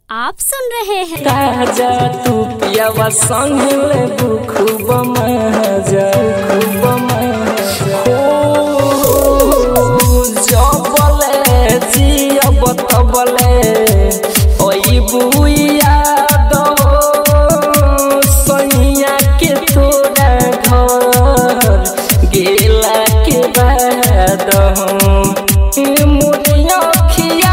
आप सुन रहे हैं ताजा तू पियावा संग लेबू खूब मजा हो जबले जियब तबले ओई बुइया दो सैया के तोरा घर गेला के बाद मोरिया खिया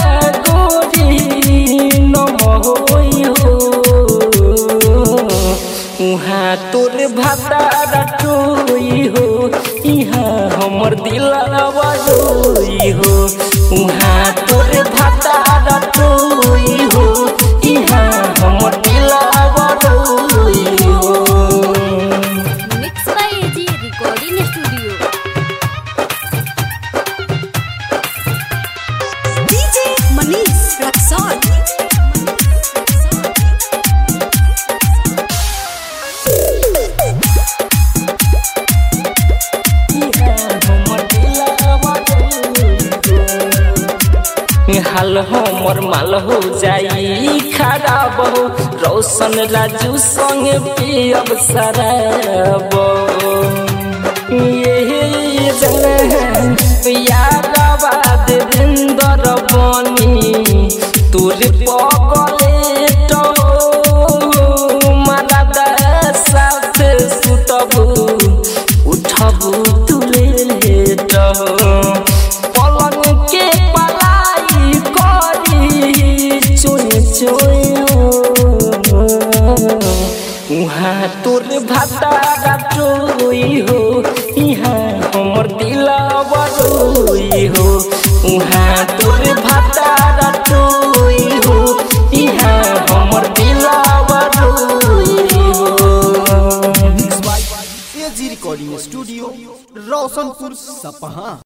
उहाँ तोर भातारा टोई हो इहाँ हमर दिलवा रोई हो उहाँ तोर भातारा टोई हो इहाँ हमर दिलवा रोई हो। Mix by A G recording studio. DJ Manish Raxaul. हाल हमर माल हो जाई खराब हो रोशन राजू संग पियब शराब ये जन यादवा देवेंद्र बनी तोर पगले तो माला साथ सुतबू उठबू तुले तो उहाँ तोर भातारा टोई हो इहाँ हमर दिलवा रोई हो उहाँ तोर भातारा टोई हो इहाँ हमर दिलवा रोई हो। एजी रिकॉर्डिंग स्टूडियो रोशनपुर सपहा।